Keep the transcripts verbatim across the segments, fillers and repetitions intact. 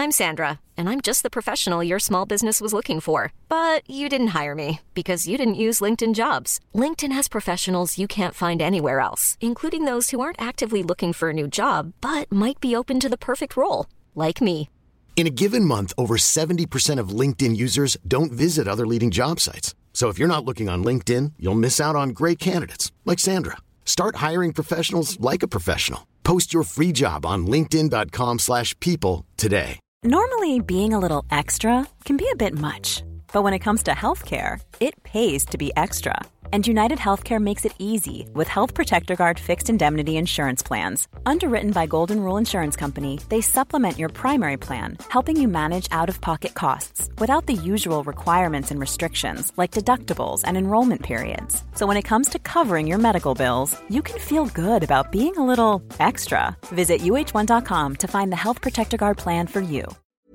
I'm Sandra, and I'm just the professional your small business was looking for. But you didn't hire me because you didn't use LinkedIn Jobs. LinkedIn has professionals you can't find anywhere else, including those who aren't actively looking for a new job, but might be open to the perfect role, like me. In a given month, over seventy percent of LinkedIn users don't visit other leading job sites. So if you're not looking on LinkedIn, you'll miss out on great candidates like Sandra. Start hiring professionals like a professional. Post your free job on linkedin.com slash people today. Normally, being a little extra can be a bit much. But when it comes to healthcare, it pays to be extra. And United Healthcare makes it easy with Health Protector Guard fixed indemnity insurance plans. Underwritten by Golden Rule Insurance Company, they supplement your primary plan, helping you manage out-of-pocket costs without the usual requirements and restrictions like deductibles and enrollment periods. So when it comes to covering your medical bills, you can feel good about being a little extra. Visit U H one dot com to find the Health Protector Guard plan for you.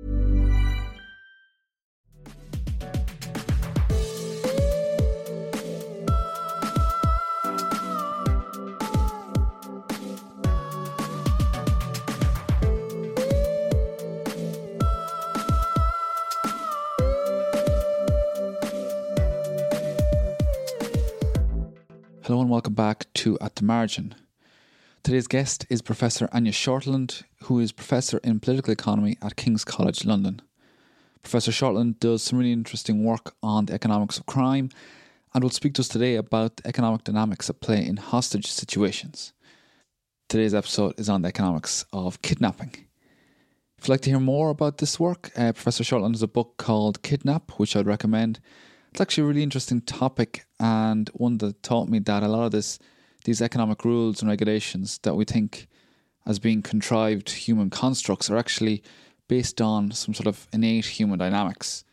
Hello and welcome back to At the Margin. Today's guest is Professor Anya Shortland, who is Professor in Political Economy at King's College London. Professor Shortland does some really interesting work on the economics of crime and will speak to us today about the economic dynamics at play in hostage situations. Today's episode is on the economics of kidnapping. If you'd like to hear more about this work, uh, Professor Shortland has a book called Kidnap, which I'd recommend. It's actually a really interesting topic and one that taught me that a lot of this, these economic rules and regulations that we think as being contrived human constructs are actually based on some sort of innate human dynamics.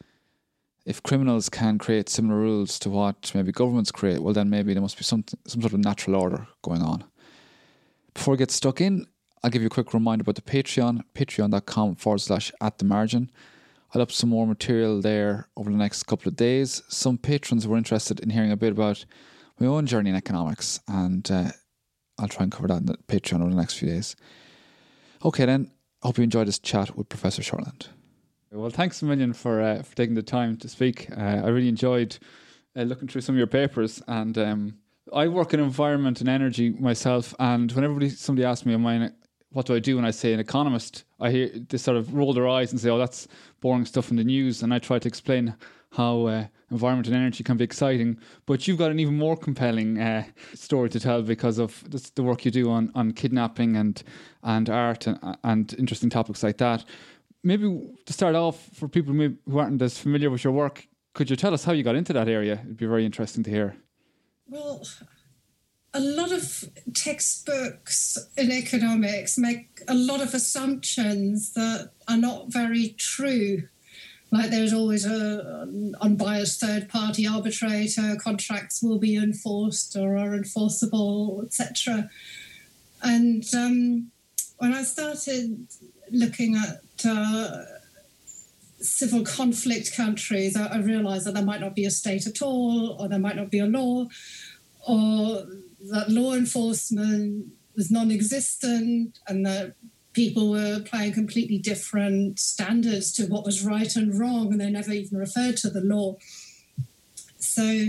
If criminals can create similar rules to what maybe governments create, well then maybe there must be some, some sort of natural order going on. Before we get stuck in, I'll give you a quick reminder about the Patreon, patreon.com forward slash at the margin. I'll up some more material there over the next couple of days. Some patrons were interested in hearing a bit about my own journey in economics, and uh, I'll try and cover that in the Patreon over the next few days. Okay then, I hope you enjoyed this chat with Professor Shortland. Well, thanks a million for uh, for taking the time to speak. Uh, I really enjoyed uh, looking through some of your papers, and um, I work in environment and energy myself, and whenever somebody asks me, am I an what do I do when I say an economist? I hear they sort of roll their eyes and say, oh, that's boring stuff in the news. And I try to explain how uh, environment and energy can be exciting. But you've got an even more compelling uh, story to tell because of this, the work you do on, on kidnapping and and art and, and interesting topics like that. Maybe to start off, for people who aren't as familiar with your work, could you tell us how you got into that area? It'd be very interesting to hear. Well, a lot of textbooks in economics make a lot of assumptions that are not very true. Like there's always a, an unbiased third-party arbitrator, contracts will be enforced or are enforceable, et cetera. And um, when I started looking at uh, civil conflict countries, I, I realised that there might not be a state at all, or there might not be a law, or that law enforcement was non-existent and that people were applying completely different standards to what was right and wrong, and they never even referred to the law. So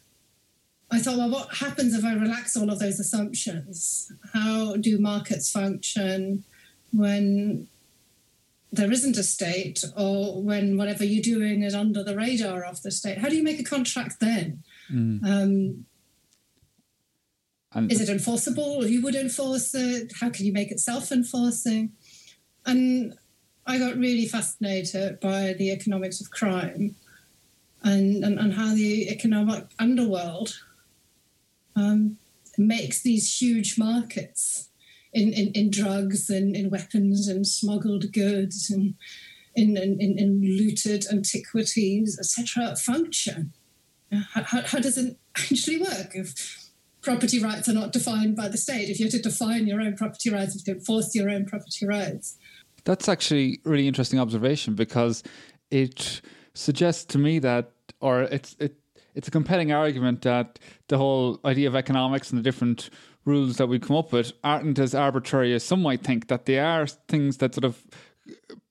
I thought, well, what happens if I relax all of those assumptions? How do markets function when there isn't a state, or when whatever you're doing is under the radar of the state? How do you make a contract then? Mm. Um, And is it enforceable? Who would enforce it? How can you make it self-enforcing? And I got really fascinated by the economics of crime and, and, and how the economic underworld um, makes these huge markets in, in, in drugs and in weapons and smuggled goods and in, in, in looted antiquities, et cetera, function. How, how, how does it actually work? If property rights are not defined by the state, if you're to define your own property rights, if you enforce your own property rights. That's actually a really interesting observation, because it suggests to me that, or it's it it's a compelling argument that the whole idea of economics and the different rules that we come up with aren't as arbitrary as some might think, that they are things that sort of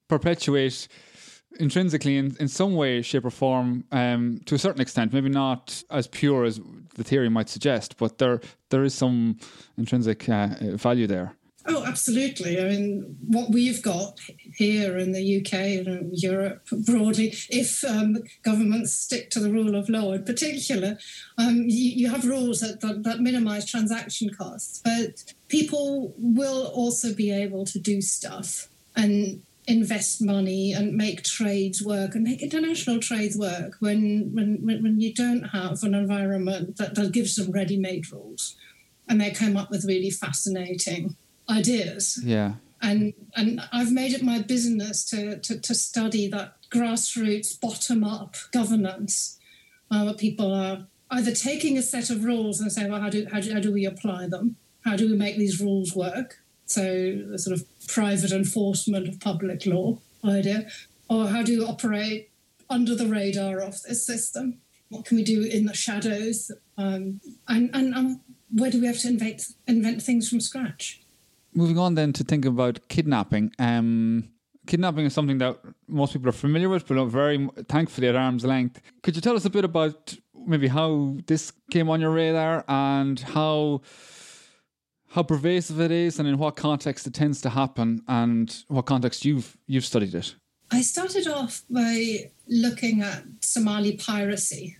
perpetuate intrinsically in, in some way, shape or form, um, to a certain extent, maybe not as pure as the theory might suggest, but there there is some intrinsic uh, value there. Oh, absolutely. I mean, what we've got here in the U K and Europe broadly, if um, governments stick to the rule of law in particular, um, you, you have rules that, that, that minimise transaction costs. But people will also be able to do stuff and invest money and make trades work and make international trades work when when, when you don't have an environment that, that gives them ready-made rules. And they come up with really fascinating ideas. Yeah. And and I've made it my business to to, to study that grassroots, bottom-up governance, uh, where people are either taking a set of rules and saying, well, how do, how do how do we apply them? How do we make these rules work? So the sort of private enforcement of public law idea. Or how do you operate under the radar of this system? What can we do in the shadows? Um, and, and um, where do we have to invent, invent things from scratch? Moving on then to think about kidnapping. Um, kidnapping is something that most people are familiar with, but are very thankfully at arm's length. Could you tell us a bit about maybe how this came on your radar and how how pervasive it is, and in what context it tends to happen, and what context you've you've studied it? I started off by looking at Somali piracy,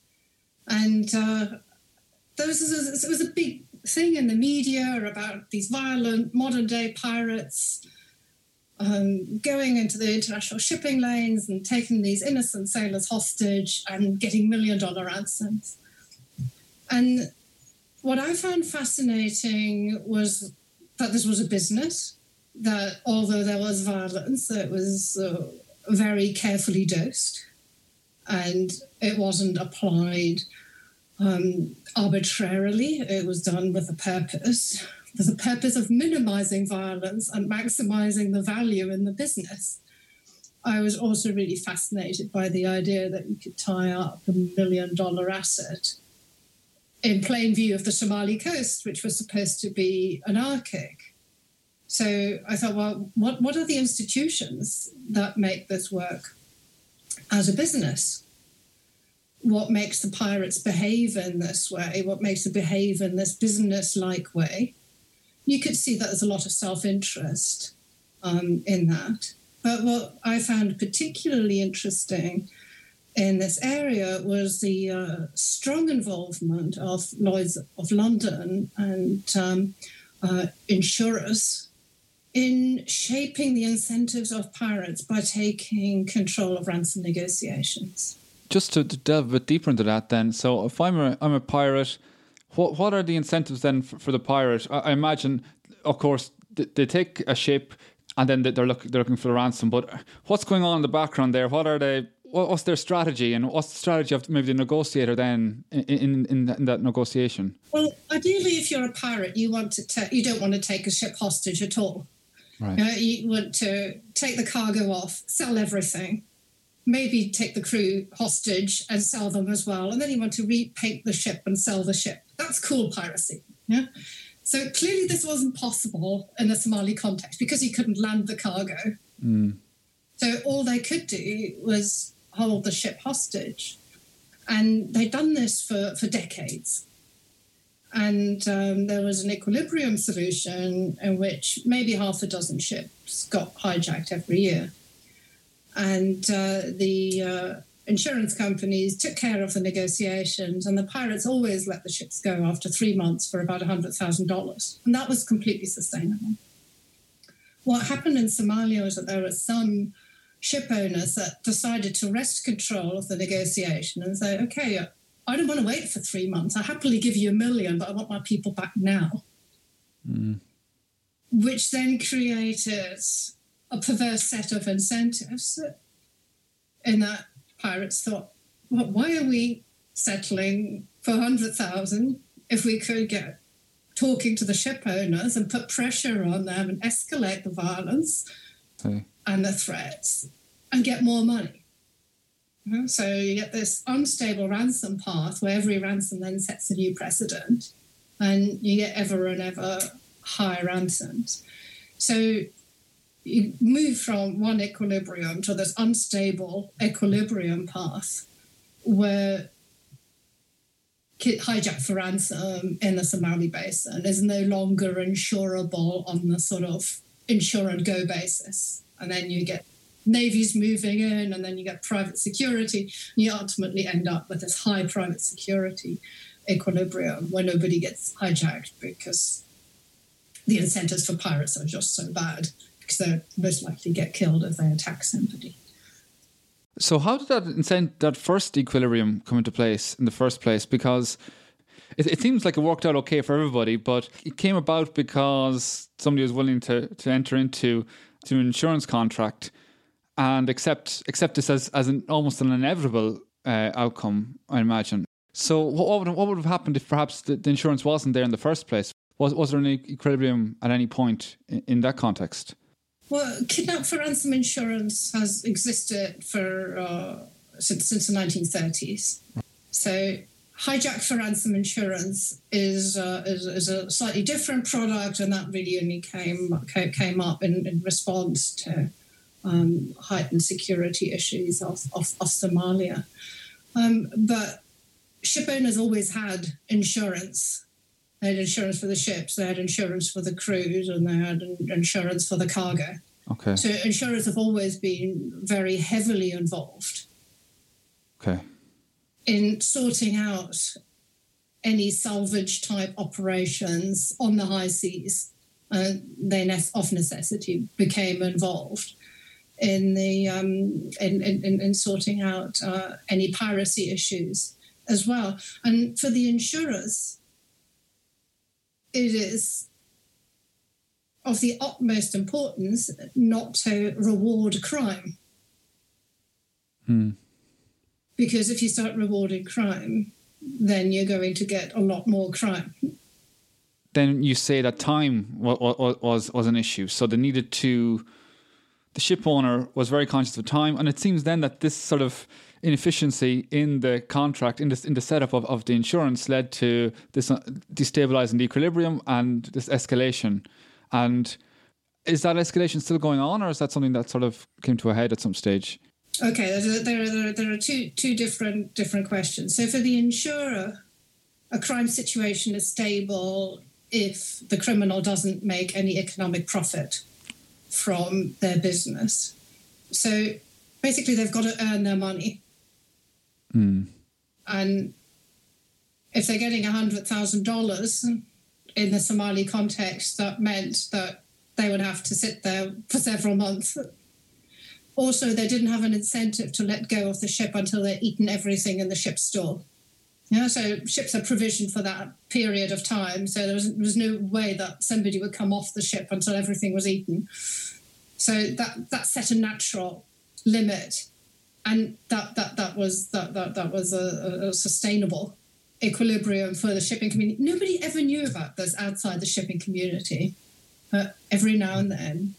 and uh, there was it was a big thing in the media about these violent modern day pirates um, going into the international shipping lanes and taking these innocent sailors hostage and getting million dollar ransoms. And what I found fascinating was that this was a business, that although there was violence, it was uh, very carefully dosed and it wasn't applied um, arbitrarily. It was done with a purpose, with the purpose of minimizing violence and maximizing the value in the business. I was also really fascinated by the idea that you could tie up a million dollar asset in plain view of the Somali coast, which was supposed to be anarchic. So I thought, well, what, what are the institutions that make this work as a business? What makes the pirates behave in this way? What makes them behave in this business-like way? You could see that there's a lot of self-interest um, in that. But what I found particularly interesting in this area was the uh, strong involvement of Lloyd's of London and um, uh, insurers in shaping the incentives of pirates by taking control of ransom negotiations. Just to, to delve a bit deeper into that then, so if I'm a, I'm a pirate, what what are the incentives then for, for the pirate? I, I imagine, of course, they, they take a ship and then they're, look, they're looking for the ransom, but what's going on in the background there? What are they... What's their strategy, and what's the strategy of maybe the negotiator then in in, in, that, in that negotiation? Well, ideally, if you're a pirate, you want to ta- you don't want to take a ship hostage at all. Right. Uh, you want to take the cargo off, sell everything, maybe take the crew hostage and sell them as well, and then you want to repaint the ship and sell the ship. That's cool piracy. Yeah. So clearly, this wasn't possible in the Somali context because he couldn't land the cargo. Mm. So all they could do was hold the ship hostage. And they'd done this for, for decades. And um, there was an equilibrium solution in which maybe half a dozen ships got hijacked every year. And uh, the uh, insurance companies took care of the negotiations, and the pirates always let the ships go after three months for about one hundred thousand dollars. And that was completely sustainable. What happened in Somalia was that there were some ship owners that decided to wrest control of the negotiation and say, okay, I don't want to wait for three months. I'll happily give you a million, but I want my people back now. Mm. Which then created a perverse set of incentives in that pirates thought, well, why are we settling for one hundred thousand if we could get talking to the ship owners and put pressure on them and escalate the violence hey. and the threats and get more money? You know, so you get this unstable ransom path where every ransom then sets a new precedent, and you get ever and ever higher ransoms. So you move from one equilibrium to this unstable equilibrium path where hijack for ransom in the Somali basin is no longer insurable on the sort of insure and go basis. And then you get navies moving in, and then you get private security. And you ultimately end up with this high private security equilibrium where nobody gets hijacked because the incentives for pirates are just so bad because they're most likely get killed if they attack somebody. So how did that incent that first equilibrium come into place in the first place? Because it, it seems like it worked out okay for everybody, but it came about because somebody was willing to, to enter into to an insurance contract and accept accept this as, as an almost an inevitable uh, outcome, I imagine. So what would, what would have happened if perhaps the, the insurance wasn't there in the first place? Was was there an equilibrium at any point in, in that context? Well, kidnap for ransom insurance has existed for uh, since since the nineteen thirties. So hijack for ransom insurance is, uh, is is a slightly different product, and that really only came came up in, in response to um, heightened security issues of, of, of Somalia. Um, but ship owners always had insurance. They had insurance for the ships, they had insurance for the crews, and they had insurance for the cargo. Okay. So insurers have always been very heavily involved. Okay. In sorting out any salvage type operations on the high seas. Uh, they of necessity became involved in the um, in, in, in sorting out uh, any piracy issues as well. And for the insurers, it is of the utmost importance not to reward crime. Hmm. Because if you start rewarding crime, then you're going to get a lot more crime. Then you say that time was, was, was an issue. So they needed to... The ship owner was very conscious of time, and it seems then that this sort of inefficiency in the contract, in the, in the setup of, of the insurance led to this uh, destabilising the equilibrium and this escalation. And is that escalation still going on, or is that something that sort of came to a head at some stage? Okay, there, there, there, there are two two different different questions. So for the insurer, a crime situation is stable if the criminal doesn't make any economic profit from their business. So basically they've got to earn their money. Mm. And if they're getting one hundred thousand dollars in the Somali context, that meant that they would have to sit there for several months. Also, they didn't have an incentive to let go of the ship until they'd eaten everything in the ship's store. Yeah, so ships are provisioned for that period of time. So there was, there was no way that somebody would come off the ship until everything was eaten. So that that set a natural limit, and that that that was that that that was a, a sustainable equilibrium for the shipping community. Nobody ever knew about this outside the shipping community, but every now and then,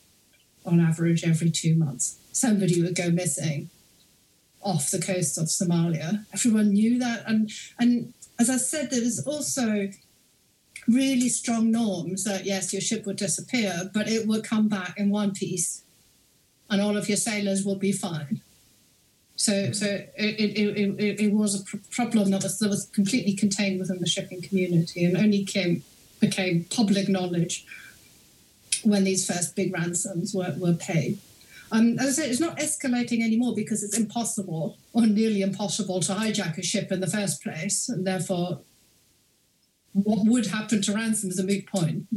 on average, every two months, somebody would go missing off the coast of Somalia. Everyone knew that. And, and as I said, there was also really strong norms that, yes, your ship would disappear, but it would come back in one piece and all of your sailors would be fine. So so it, it, it, it, it was a pr- problem that was, that was completely contained within the shipping community and only came became public knowledge when these first big ransoms were, were paid. Um, as I said, it's not escalating anymore because it's impossible or nearly impossible to hijack a ship in the first place, and therefore what would happen to ransom is a moot point.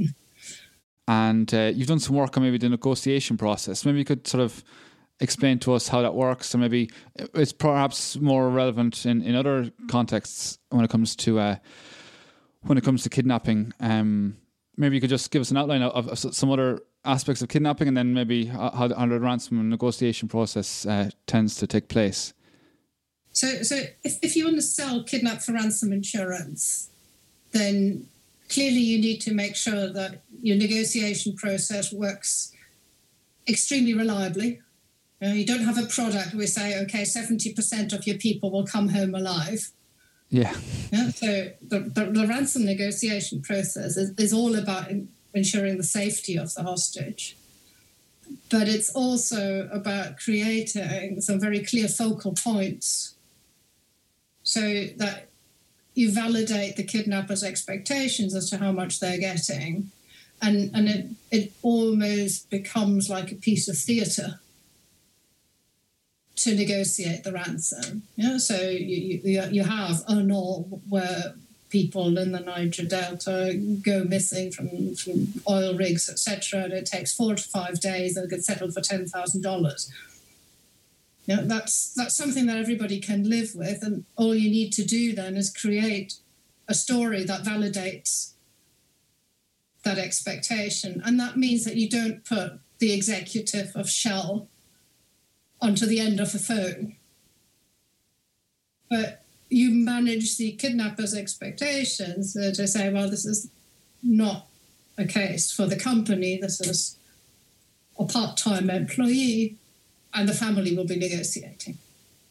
And uh, you've done some work on maybe the negotiation process. Maybe you could sort of explain to us how that works, or maybe it's perhaps more relevant in, in other contexts when it comes to uh, when it comes to kidnapping. Um, maybe you could just give us an outline of, of some other aspects of kidnapping, and then maybe how, how the ransom and negotiation process uh, tends to take place. So, so if, if you want to sell kidnap for ransom insurance, then clearly you need to make sure that your negotiation process works extremely reliably. You know, you don't have a product where we say, okay, seventy percent of your people will come home alive. Yeah. Yeah. So the, the, the ransom negotiation process is, is all about in, ensuring the safety of the hostage. but it's also about creating some very clear focal points so that you validate the kidnapper's expectations as to how much they're getting. And, and it, it almost becomes like a piece of theatre to negotiate the ransom. Yeah, so you, you, you have un or where people in the Niger Delta go missing from, from oil rigs, et cetera, and it takes four to five days and get settled for ten thousand dollars. You know, that's, that's something that everybody can live with, and all you need to do then is create a story that validates that expectation. And that means that you don't put the executive of Shell onto the end of a phone, but you manage the kidnapper's expectations uh, to say, well, this is not a case for the company, this is a part-time employee, and the family will be negotiating.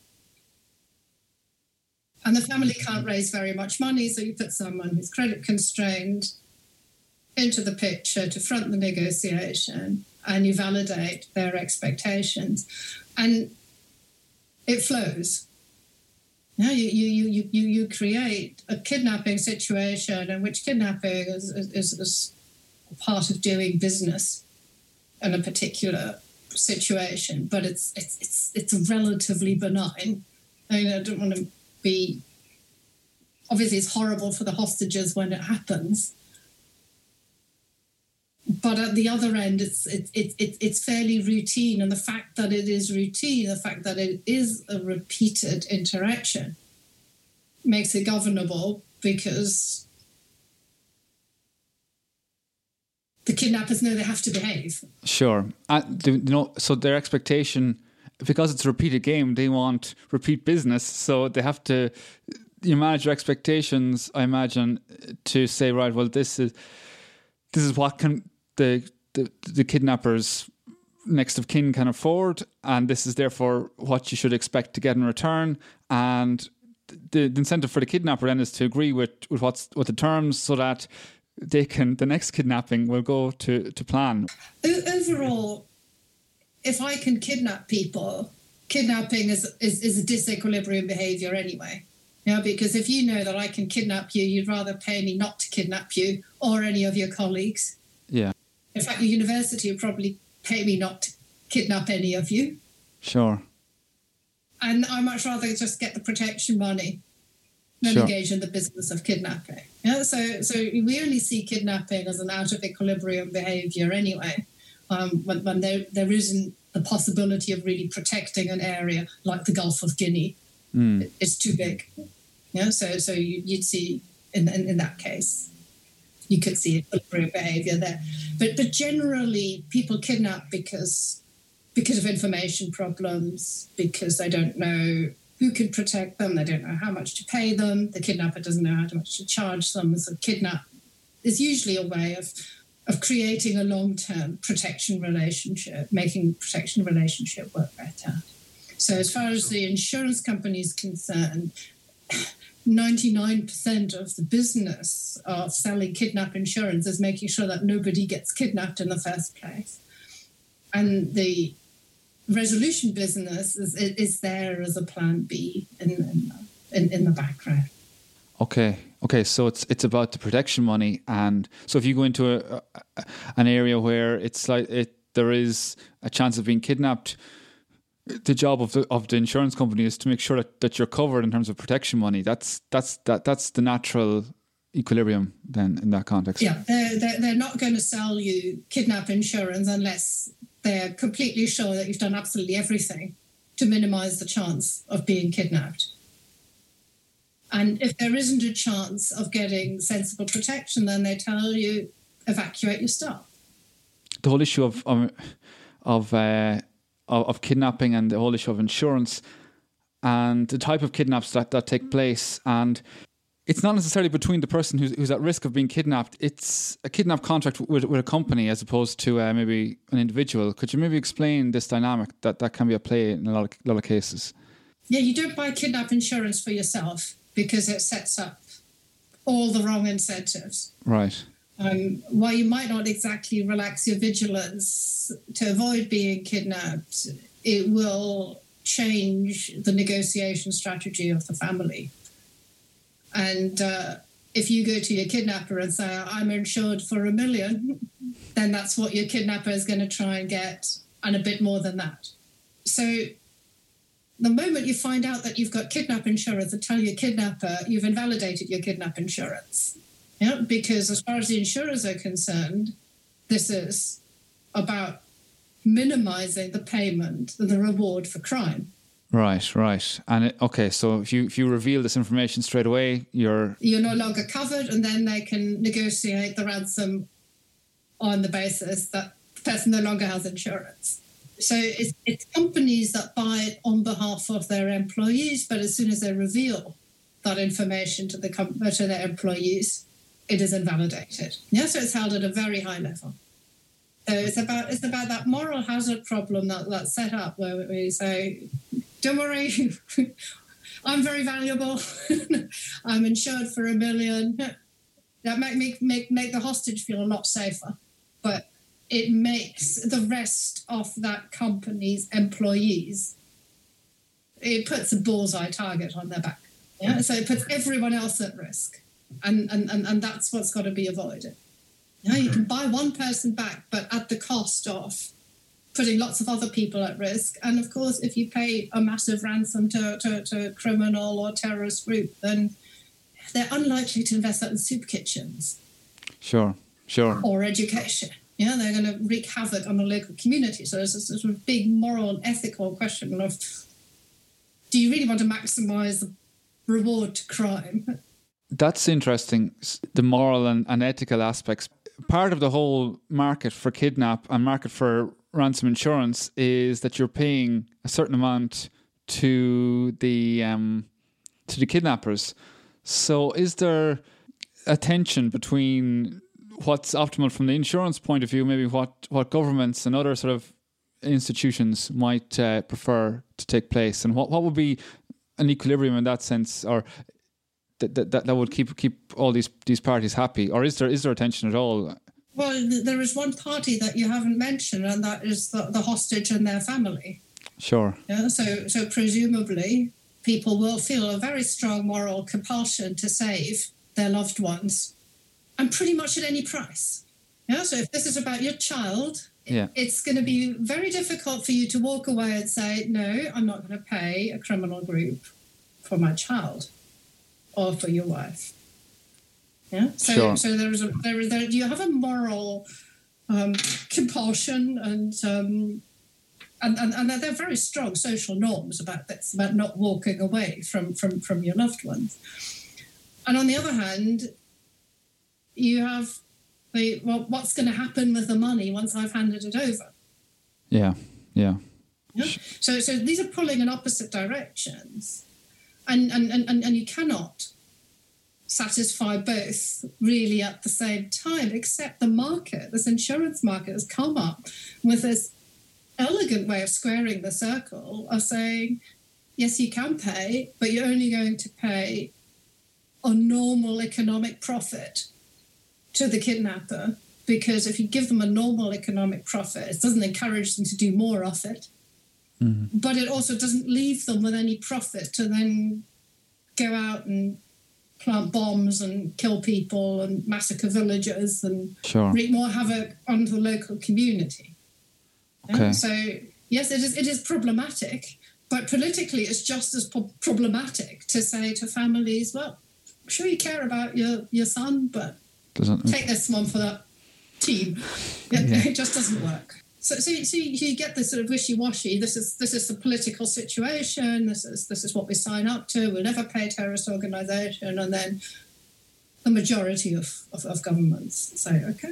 And the family can't raise very much money, so you put someone who's credit constrained into the picture to front the negotiation, and you validate their expectations. And it flows. You know, you, you, you, you, you create a kidnapping situation in which kidnapping is, is, is part of doing business in a particular situation, but it's it's it's, it's relatively benign. I mean, I don't want to be... Obviously, it's horrible for the hostages when it happens, but at the other end, it's it, it, it, it's fairly routine. And the fact that it is routine, the fact that it is a repeated interaction, makes it governable, because the kidnappers know they have to behave. Sure. Uh, do, you know, so their expectation, because it's a repeated game, they want repeat business. So they have to, you manage your expectations, I imagine, to say, right, well, this is this is what can the the, the kidnappers next of kin can afford, and this is therefore what you should expect to get in return. And the, the incentive for the kidnapper then is to agree with, with what's with the terms, so that they can the next kidnapping will go to, to plan. Overall, if I can kidnap people, kidnapping is, is, is a disequilibrium behaviour anyway. You know, because if you know that I can kidnap you, you'd rather pay me not to kidnap you or any of your colleagues. Yeah. In fact, your university would probably pay me not to kidnap any of you. Sure. And I'd much rather just get the protection money than sure. engage in the business of kidnapping. Yeah, so so we only see kidnapping as an out of equilibrium behaviour anyway, um, when, when there there isn't the possibility of really protecting an area like the Gulf of Guinea. Mm. It's too big. Yeah, so so you, you'd see in, in in that case, you could see equilibrium behaviour there. But but generally, people kidnap because because of information problems, because they don't know who can protect them, they don't know how much to pay them, the kidnapper doesn't know how much to charge them. So kidnap is usually a way of of creating a long-term protection relationship, making protection relationship work better. So as far as the insurance company is concerned, ninety-nine percent of the business of selling kidnap insurance is making sure that nobody gets kidnapped in the first place. And the resolution business is, is there as a plan B in, in, in, in the background. Okay. Okay. So it's it's about the protection money. And so if you go into a, a, an area where it's like it, there is a chance of being kidnapped, the job of the of the insurance company is to make sure that, that you're covered in terms of protection money. That's that's that that's the natural equilibrium then in that context. Yeah, they're, they're, they're not going to sell you kidnap insurance unless they're completely sure that you've done absolutely everything to minimise the chance of being kidnapped. And if there isn't a chance of getting sensible protection, then they tell you, evacuate your staff. The whole issue of um, of uh, of, of kidnapping and the whole issue of insurance and the type of kidnaps that, that take place, and it's not necessarily between the person who's, who's at risk of being kidnapped. It's a kidnap contract with, with a company as opposed to uh, maybe an individual. Could you maybe explain this dynamic that, that can be at play in a lot of, a lot of cases? Yeah, you don't buy kidnap insurance for yourself because it sets up all the wrong incentives. Right. Um, while you might not exactly relax your vigilance to avoid being kidnapped, it will change the negotiation strategy of the family. And uh, if you go to your kidnapper and say, I'm insured for a million, then that's what your kidnapper is going to try and get, and a bit more than that. So the moment you find out that you've got kidnap insurance and tell your kidnapper, you've invalidated your kidnap insurance. Yeah, because as far as the insurers are concerned, this is about minimizing the payment, the reward for crime. Right, right. And it, okay, so if you if you reveal this information straight away, you're... You're no longer covered, and then they can negotiate the ransom on the basis that the person no longer has insurance. So it's, it's companies that buy it on behalf of their employees, but as soon as they reveal that information to the com- to their employees, it is invalidated. Yeah, so it's held at a very high level. So it's about it's about that moral hazard problem that, that's set up where we say, don't worry, I'm very valuable. I'm insured for a million. That make, make make make the hostage feel a lot safer. But it makes the rest of that company's employees, it puts a bullseye target on their back. Yeah, so it puts everyone else at risk. And, and, and, and that's what's got to be avoided. You know, you can buy one person back, but at the cost of putting lots of other people at risk. And of course, if you pay a massive ransom to, to, to a criminal or terrorist group, then they're unlikely to invest that in soup kitchens. Sure, sure. Or education. Yeah, they're going to wreak havoc on the local community. So there's this sort of big moral and ethical question of, do you really want to maximise the reward to crime? That's interesting, the moral and, and ethical aspects. Part of the whole market for kidnap and market for ransom insurance is that you're paying a certain amount to the um, to the kidnappers. So is there a tension between what's optimal from the insurance point of view, maybe what, what governments and other sort of institutions might uh, prefer to take place, and what, what would be an equilibrium in that sense, or that that, that would keep keep all these these parties happy? Or is there is there a tension at all? Well, there is one party that you haven't mentioned, and that is the, the hostage and their family. Sure. Yeah, so so presumably people will feel a very strong moral compulsion to save their loved ones, and pretty much at any price. Yeah, so if this is about your child, yeah. it's going to be very difficult for you to walk away and say, no, I'm not going to pay a criminal group for my child or for your wife. Yeah. So, sure. so there is a there is there. You have a moral um, compulsion, and um, and and and there are very strong social norms about this, about not walking away from from from your loved ones. And on the other hand, you have the well, what's going to happen with the money once I've handed it over? Yeah. Yeah. Yeah. So so these are pulling in opposite directions, and and and and you cannot satisfy both really at the same time, except the market, this insurance market has come up with this elegant way of squaring the circle of saying, yes, you can pay, but you're only going to pay a normal economic profit to the kidnapper, because if you give them a normal economic profit, it doesn't encourage them to do more of it, mm-hmm. but it also doesn't leave them with any profit to then go out and plant bombs and kill people and massacre villagers and sure. wreak more havoc on the local community. Okay. Yeah? So, yes, it is it is problematic, but politically it's just as po- problematic to say to families, well, I'm sure you care about your, your son, but doesn't take this one for that team. It, yeah. it just doesn't work. So, so, so you, you get this sort of wishy-washy. This is this is the political situation. This is this is what we sign up to. We'll never pay a terrorist organisation, and then the majority of, of, of governments say, okay,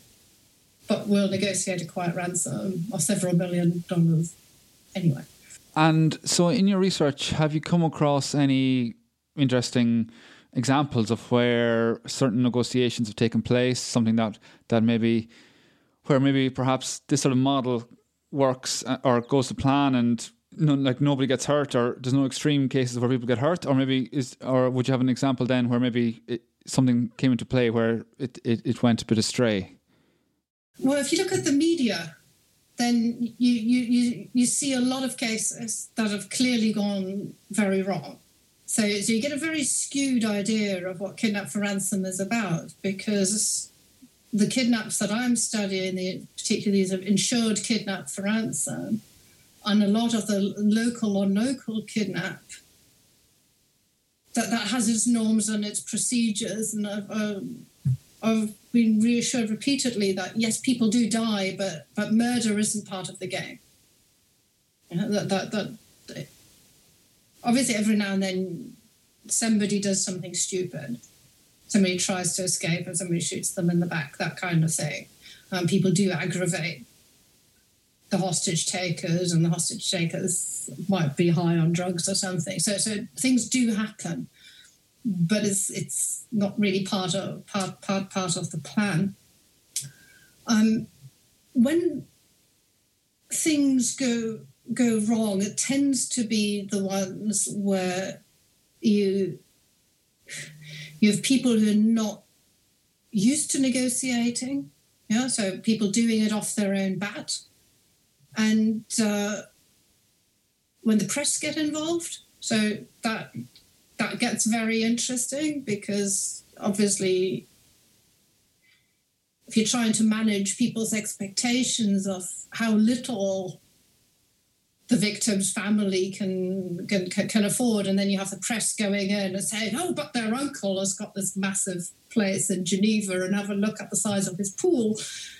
but we'll negotiate a quiet ransom of several million dollars anyway. And so, in your research, have you come across any interesting examples of where certain negotiations have taken place? Something that that maybe. Where maybe perhaps this sort of model works or goes to plan, and no, like nobody gets hurt, or there's no extreme cases where people get hurt, or maybe is, or would you have an example then where maybe it, something came into play where it, it, it went a bit astray? Well, if you look at the media, then you, you, you, you see a lot of cases that have clearly gone very wrong. So, so you get a very skewed idea of what Kidnap for Ransom is about, because the kidnaps that I'm studying, the, particularly these of insured kidnap for ransom, and a lot of the local or local kidnap, that, that has its norms and its procedures. And I've, um, I've been reassured repeatedly that, yes, people do die, but but murder isn't part of the game. You know, that, that, that, obviously, every now and then, somebody does something stupid. Somebody tries to escape and somebody shoots them in the back, that kind of thing. Um, people do aggravate the hostage takers, and the hostage takers might be high on drugs or something. So, so things do happen, but it's it's not really part of part part part of the plan. Um, when things go go wrong, it tends to be the ones where you you have people who are not used to negotiating. Yeah, so people doing it off their own bat. And uh, when the press get involved, so that that gets very interesting, because obviously if you're trying to manage people's expectations of how little the victim's family can, can can afford, and then you have the press going in and saying, oh, but their uncle has got this massive place in Geneva, and have a look at the size of his pool,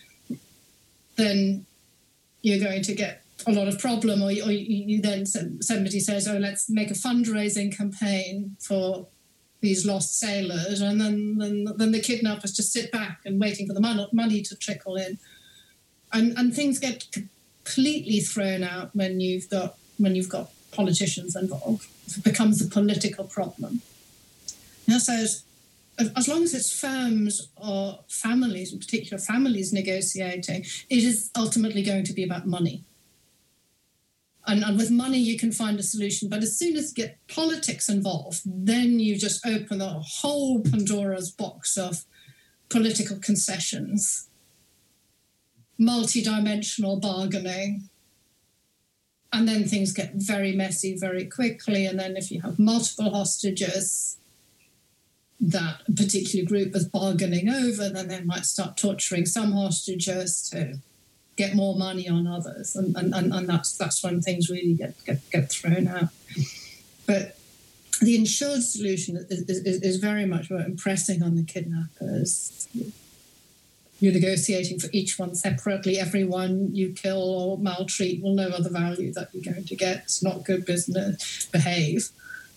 then you're going to get a lot of problem. Or, or you, you then somebody says, oh, let's make a fundraising campaign for these lost sailors, and then then, then the kidnappers just sit back and waiting for the mon- money to trickle in, and and things get completely thrown out when you've got when you've got politicians involved. It becomes a political problem. You know, so as, as long as it's firms or families, in particular families negotiating, it is ultimately going to be about money. And, and with money, you can find a solution. But as soon as you get politics involved, then you just open a whole Pandora's box of political concessions, multi-dimensional bargaining, and then things get very messy very quickly. And then if you have multiple hostages that a particular group is bargaining over, then they might start torturing some hostages to get more money on others. And, and, and that's that's when things really get, get, get thrown out. But the insured solution is, is, is very much about impressing on the kidnappers. You're negotiating for each one separately. Everyone you kill or maltreat will know the value that you're going to get. It's not good business. Behave.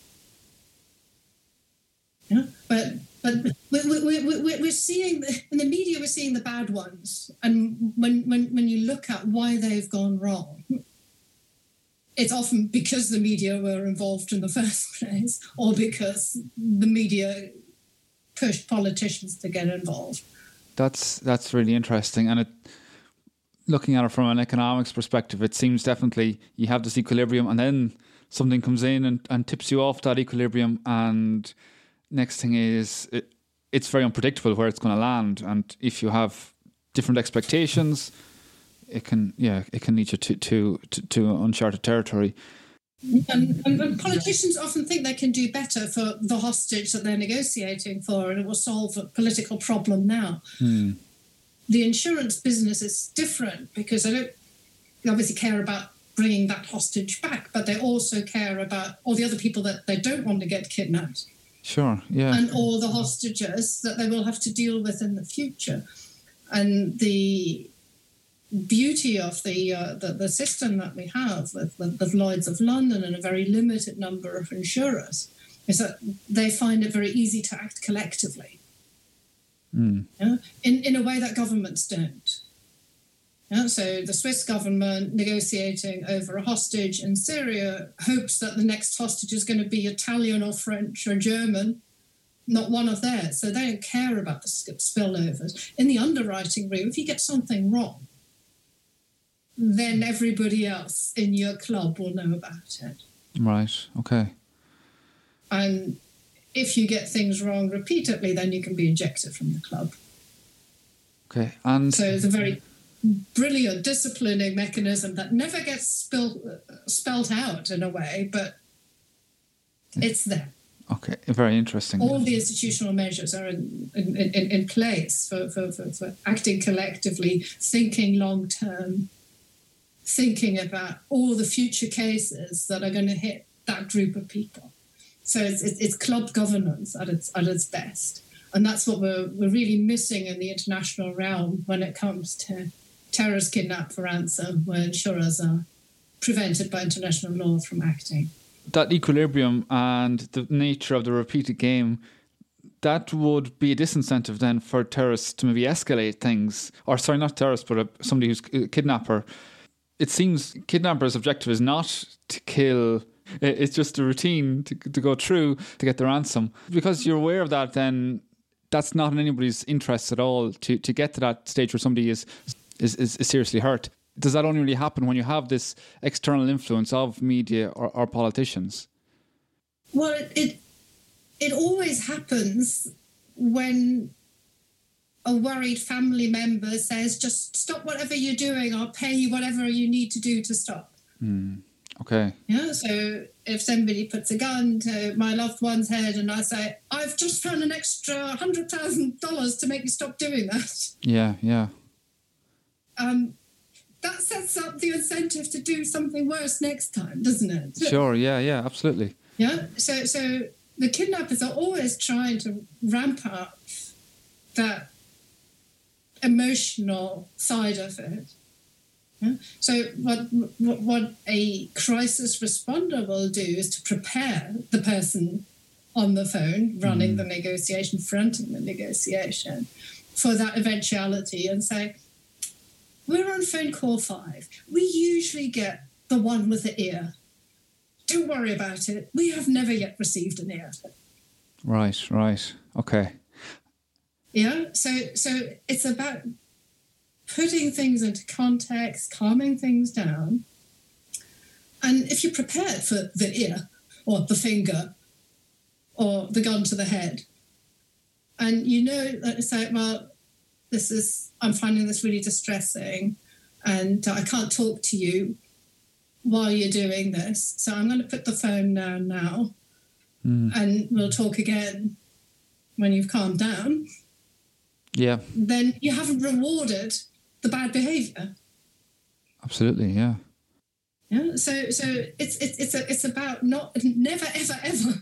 Yeah, but but we, we, we, we're seeing in the media, we're seeing the bad ones, and when when when you look at why they've gone wrong, it's often because the media were involved in the first place, or because the media pushed politicians to get involved. That's that's really interesting, and it, looking at it from an economics perspective, it seems definitely you have this equilibrium, and then something comes in and, and tips you off that equilibrium, and next thing is it, it's very unpredictable where it's going to land, and if you have different expectations, it can yeah it can lead you to to to, to uncharted territory. And, and, and politicians often think they can do better for the hostage that they're negotiating for, and it will solve a political problem now. Hmm. The insurance business is different, because they don't they obviously care about bringing that hostage back, but they also care about all the other people that they don't want to get kidnapped. Sure, yeah. And all the hostages that they will have to deal with in the future. And the beauty of the, uh, the the system that we have with, with, with Lloyd's of London and a very limited number of insurers is that they find it very easy to act collectively. Mm. Yeah? in, in a way that governments don't. Yeah? So the Swiss government negotiating over a hostage in Syria hopes that the next hostage is going to be Italian or French or German, not one of theirs. So they don't care about the spillovers. In the underwriting room, if you get something wrong, then everybody else in your club will know about it. Right, okay. And if you get things wrong repeatedly, then you can be ejected from the club. Okay, and... So it's a very brilliant disciplining mechanism that never gets spelled, spelled out in a way, but it's there. Okay, very interesting. All the institutional measures are in, in, in, in place for, for, for, for acting collectively, thinking long-term, thinking about all the future cases that are going to hit that group of people. So it's, it's, it's club governance at its, at its best. And that's what we're, we're really missing in the international realm when it comes to terrorist kidnap for ransom, where insurers are prevented by international law from acting. That equilibrium and the nature of the repeated game, that would be a disincentive then for terrorists to maybe escalate things. Or sorry, not terrorists, but a, somebody who's a kidnapper. It seems kidnappers' objective is not to kill. It's just a routine to, to go through to get the ransom. Because you're aware of that, then that's not in anybody's interest at all to, to get to that stage where somebody is, is, is, is seriously hurt. Does that only really happen when you have this external influence of media or, or politicians? Well, it, it it always happens when a worried family member says, just stop whatever you're doing, I'll pay you whatever you need to do to stop. Mm. Okay. Yeah, so if somebody puts a gun to my loved one's head and I say, I've just found an extra one hundred thousand dollars to make you stop doing that. Yeah, yeah. Um, that sets up the incentive to do something worse next time, doesn't it? Sure, yeah, yeah, absolutely. Yeah, so so the kidnappers are always trying to ramp up that emotional side of it. Yeah? So what, what what a crisis responder will do is to prepare the person on the phone running mm. the negotiation, fronting the negotiation for that eventuality and say, we're on phone call five. We usually get the one with the ear. Don't worry about it. We have never yet received an ear. Right, right. Okay. Yeah, so so it's about putting things into context, calming things down. And if you're prepared for the ear or the finger or the gun to the head, and you know that it's like, well, this is, I'm finding this really distressing and I can't talk to you while you're doing this. So I'm going to put the phone down now mm. and we'll talk again when you've calmed down. Yeah. Then you haven't rewarded the bad behaviour. Absolutely, yeah. Yeah. So so it's it's it's a, it's about not never ever ever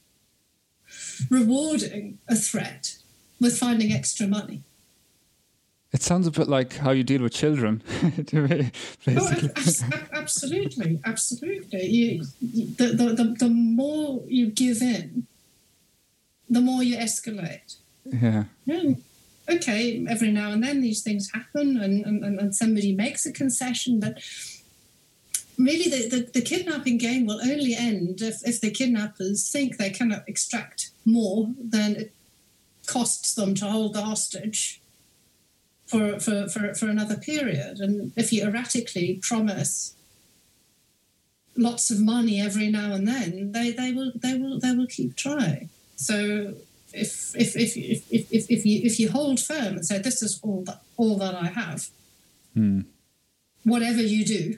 rewarding a threat with finding extra money. It sounds a bit like how you deal with children, basically. Oh, absolutely, absolutely. You, the, the, the, the more you give in, the more you escalate. Yeah. Yeah. Okay, every now and then these things happen and, and, and somebody makes a concession, but really the, the, the kidnapping game will only end if, if the kidnappers think they cannot extract more than it costs them to hold the hostage for, for, for, for another period. And if you erratically promise lots of money every now and then, they, they will they will they will keep trying. So if if if if if, if, if you if you hold firm and say this is all that all that I have, hmm. whatever you do,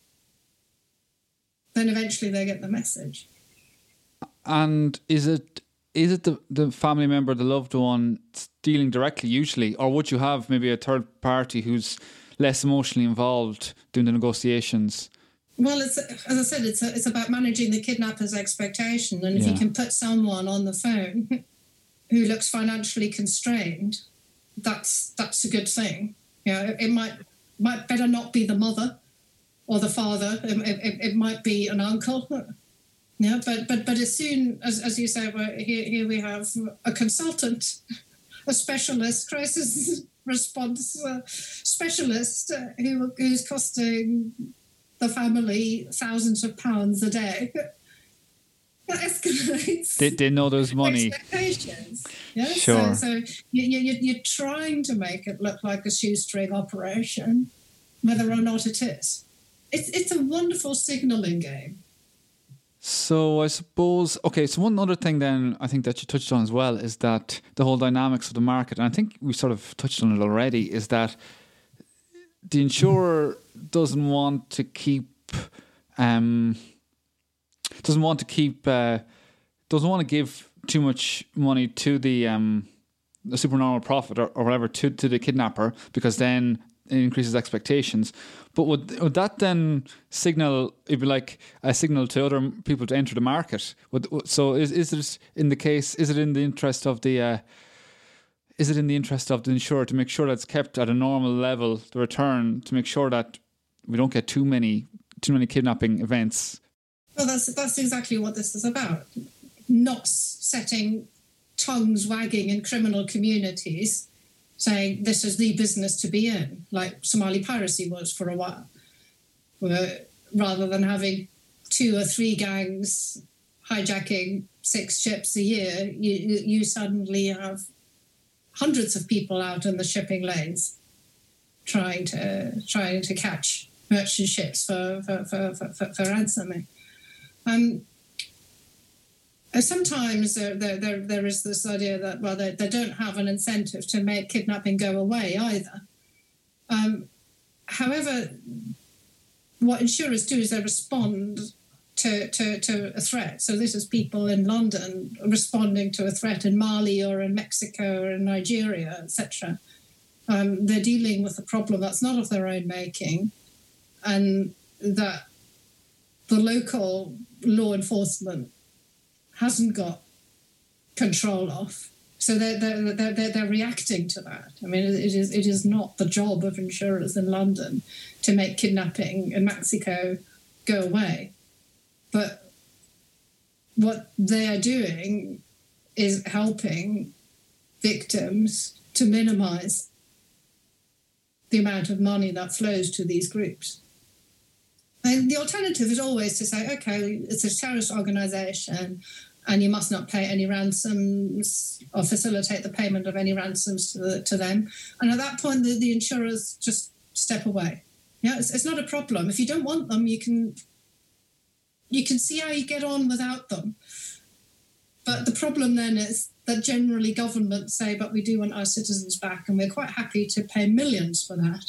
then eventually they get the message. And is it is it the, the family member, the loved one, dealing directly usually, or would you have maybe a third party who's less emotionally involved doing the negotiations? Well, it's as I said, it's a, it's about managing the kidnapper's expectation, and if yeah. you can put someone on the phone who looks financially constrained, that's that's a good thing. You know, it, it might might better not be the mother or the father. It, it, it might be an uncle. Yeah, but but but as soon as as you say, well, here here we have a consultant, a specialist, crisis response uh, specialist uh, who who's costing the family thousands of pounds a day. That escalates. They, they know there's money. Expectations. Yeah? Sure. So, so you, you, you're trying to make it look like a shoestring operation, whether or not it is. It's, it's a wonderful signalling game. So I suppose, okay, so one other thing then I think that you touched on as well is that the whole dynamics of the market, and I think we sort of touched on it already, is that the insurer doesn't want to keep, um, doesn't want to keep, uh, doesn't want to give too much money to the, um, the supernormal profit or, or whatever to, to the kidnapper, because then it increases expectations. But would would that then signal? It'd be like a signal to other people to enter the market. Would, so is is it in the case? Is it in the interest of the? Uh, is it in the interest of the insurer to make sure that it's kept at a normal level, the return, to make sure that we don't get too many too many kidnapping events? Well, that's that's exactly what this is about. Not setting tongues wagging in criminal communities, saying this is the business to be in, like Somali piracy was for a while, where rather than having two or three gangs hijacking six ships a year, you, you suddenly have hundreds of people out in the shipping lanes trying to trying to catch merchant ships for for for, for, for, for ransoming. Um, Sometimes there, there, there is this idea that, well, they, they don't have an incentive to make kidnapping go away either. Um, however, what insurers do is they respond to, to, to a threat. So this is people in London responding to a threat in Mali or in Mexico or in Nigeria, et cetera. Um, they're dealing with a problem that's not of their own making, and that the local law enforcement hasn't got control of. So they're, they're, they're, they're reacting to that. I mean, it is, it is not the job of insurers in London to make kidnapping in Mexico go away. But what they are doing is helping victims to minimise the amount of money that flows to these groups. And the alternative is always to say, okay, it's a terrorist organisation and you must not pay any ransoms or facilitate the payment of any ransoms to, the, to them. And at that point, the, the insurers just step away. Yeah, it's, it's not a problem. If you don't want them, you can you can see how you get on without them. But the problem then is that generally governments say, but we do want our citizens back, and we're quite happy to pay millions for that.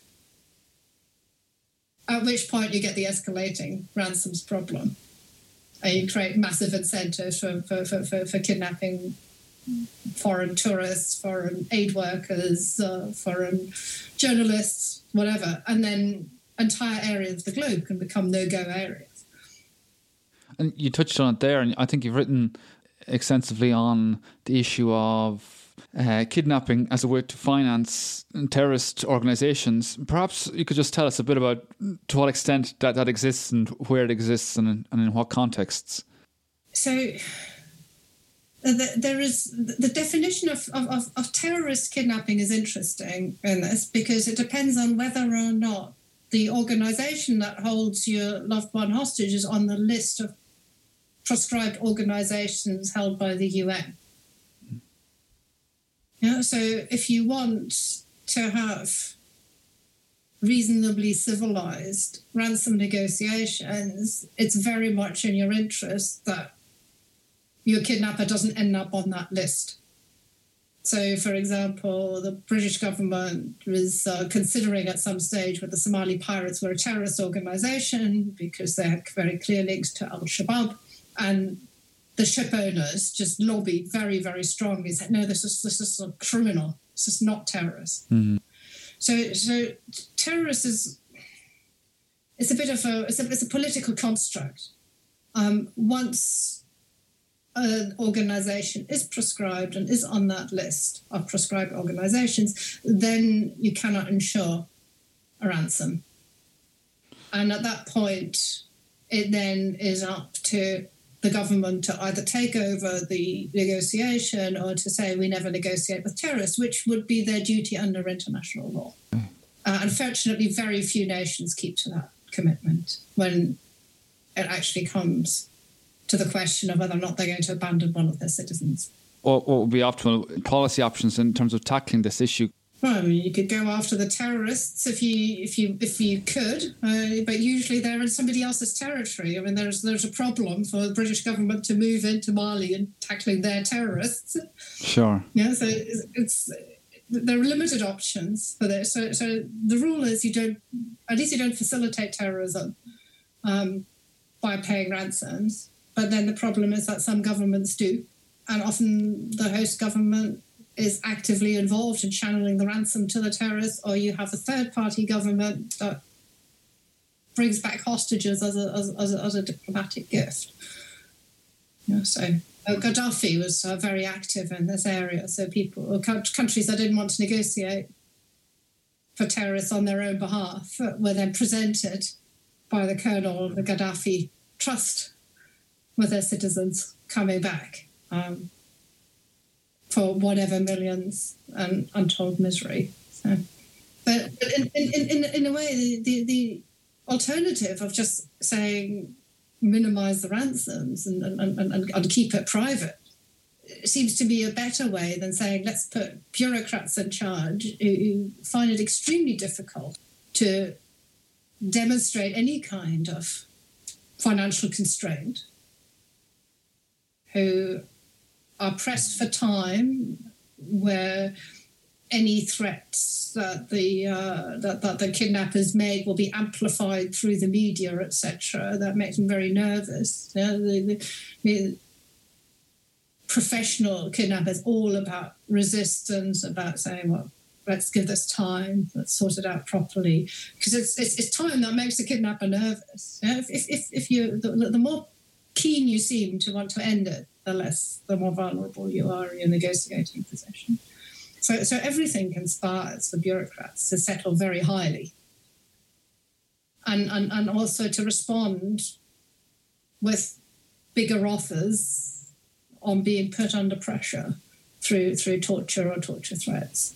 At which point you get the escalating ransoms problem. And you create massive incentives for, for, for, for, for kidnapping foreign tourists, foreign aid workers, uh, foreign journalists, whatever. And then entire areas of the globe can become no-go areas. And you touched on it there, and I think you've written extensively on the issue of Uh, kidnapping as a way to finance terrorist organisations. Perhaps you could just tell us a bit about to what extent that, that exists and where it exists and, and in what contexts. So the, there is the definition of, of, of terrorist kidnapping is interesting in this because it depends on whether or not the organisation that holds your loved one hostage is on the list of proscribed organisations held by the U N. Yeah, so if you want to have reasonably civilized ransom negotiations, it's very much in your interest that your kidnapper doesn't end up on that list. So, for example, the British government was uh, considering at some stage whether Somali pirates were a terrorist organisation because they had very clear links to Al-Shabaab, and the ship owners just lobbied very, very strongly. Said, no, this is this is a criminal. This is not terrorist. Mm-hmm. So, so terrorist is it's a bit of a it's a, it's a political construct. Um, once an organisation is proscribed and is on that list of proscribed organisations, then you cannot insure a ransom. And at that point, it then is up to the government to either take over the negotiation or to say we never negotiate with terrorists, which would be their duty under international law. Mm. Uh, unfortunately, very few nations keep to that commitment when it actually comes to the question of whether or not they're going to abandon one of their citizens. What, what would be optimal policy options in terms of tackling this issue? Well, I mean, you could go after the terrorists if you if you if you could, uh, but usually they're in somebody else's territory. I mean, there's there's a problem for the British government to move into Mali and tackling their terrorists. Sure. Yeah, so it's, it's there are limited options for this. So, so the rule is you don't, at least you don't facilitate terrorism um, by paying ransoms. But then the problem is that some governments do, and often the host government is actively involved in channeling the ransom to the terrorists, or you have a third-party government that brings back hostages as a, as, as a, as a diplomatic gift. Yeah, so uh, Gaddafi was uh, very active in this area, so people, or countries that didn't want to negotiate for terrorists on their own behalf were then presented by the colonel of the Gaddafi Trust with their citizens coming back. Um, for whatever millions and untold misery. So, but, but in, in, in, in a way, the, the, the alternative of just saying minimise the ransoms and, and, and, and keep it private seems to be a better way than saying let's put bureaucrats in charge who, who find it extremely difficult to demonstrate any kind of financial constraint, who are pressed for time, where any threats that the uh, that, that the kidnappers make will be amplified through the media, et cetera. That makes them very nervous. You know, the, the, the professional kidnappers all about resistance, about saying, well, let's give this time, let's sort it out properly, because it's, it's it's time that makes the kidnapper nervous. You know, if if if you the, the more keen you seem to want to end it, the less, the more vulnerable you are in your negotiating position. So, so everything conspires for bureaucrats to settle very highly, and, and and also to respond with bigger offers on being put under pressure through through torture or torture threats.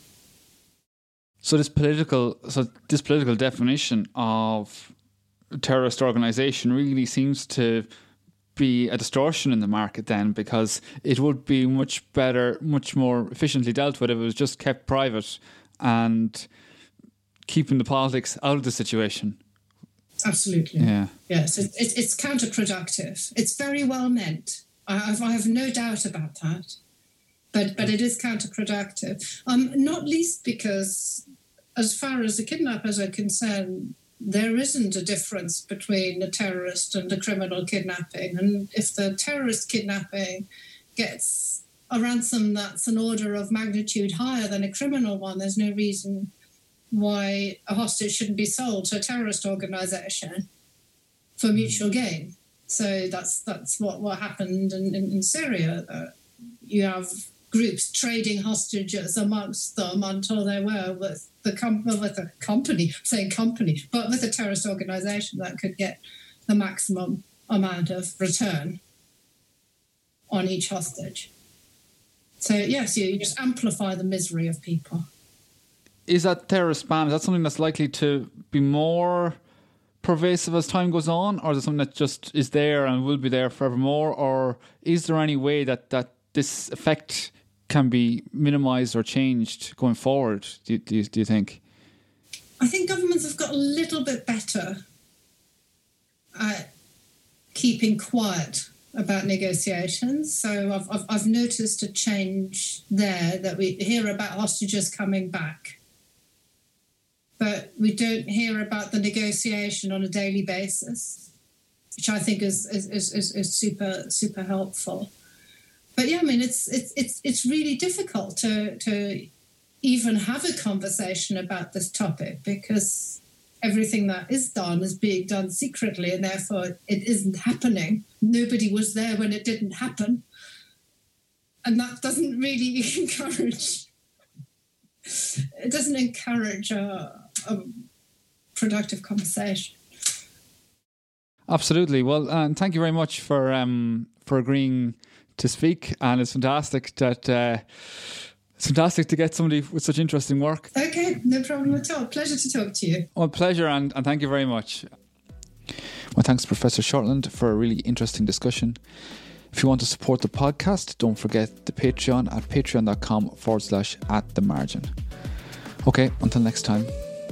So this political, so this political definition of terrorist organisation really seems to be a distortion in the market then, because it would be much better, much more efficiently dealt with if it was just kept private and keeping the politics out of the situation. Absolutely. Yeah. Yes, it, it, it's counterproductive. It's very well meant. I have, I have no doubt about that. But but it is counterproductive. Um, not least because, as far as the kidnappers are concerned, there isn't a difference between a terrorist and a criminal kidnapping. And if the terrorist kidnapping gets a ransom that's an order of magnitude higher than a criminal one, there's no reason why a hostage shouldn't be sold to a terrorist organisation for mutual gain. So that's that's what, what happened in, in, in Syria. Uh, you have groups trading hostages amongst them until they were with the com- with a company, saying company, but with a terrorist organisation that could get the maximum amount of return on each hostage. So yes, you, you just amplify the misery of people. Is that terrorist ban, is that something that's likely to be more pervasive as time goes on, or is it something that just is there and will be there forevermore, or is there any way that, that this effect can be minimised or changed going forward, do, do, do you think? I think governments have got a little bit better at keeping quiet about negotiations. So I've, I've, I've noticed a change there, that we hear about hostages coming back, but we don't hear about the negotiation on a daily basis, which I think is is, is, is super, super helpful. But yeah, I mean, it's it's it's it's really difficult to to even have a conversation about this topic, because everything that is done is being done secretly, and therefore it isn't happening. Nobody was there when it didn't happen, and that doesn't really encourage. It doesn't encourage a, a productive conversation. Absolutely. Well, and thank you very much for um, for agreeing to speak, and it's fantastic that uh, it's fantastic to get somebody with such interesting work. Okay, no problem at all. Pleasure to talk to you. Well, pleasure, and, and thank you very much. Well, thanks, Professor Shortland, for a really interesting discussion. If you want to support the podcast, don't forget the Patreon at patreon.com forward slash at the margin. Okay, until next time.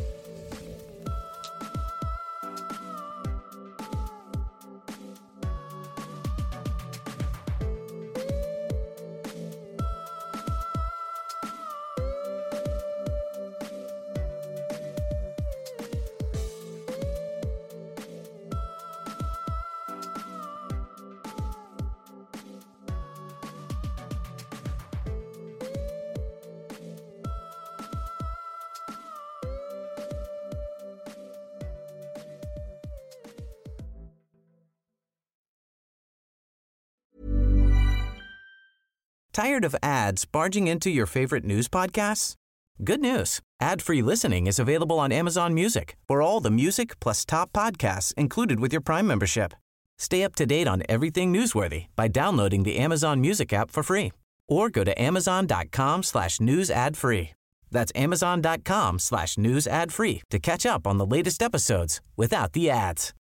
Tired of ads barging into your favorite news podcasts? Good news. Ad-free listening is available on Amazon Music for all the music plus top podcasts included with your Prime membership. Stay up to date on everything newsworthy by downloading the Amazon Music app for free or go to amazon.com slash news ad free. That's amazon.com slash news ad free to catch up on the latest episodes without the ads.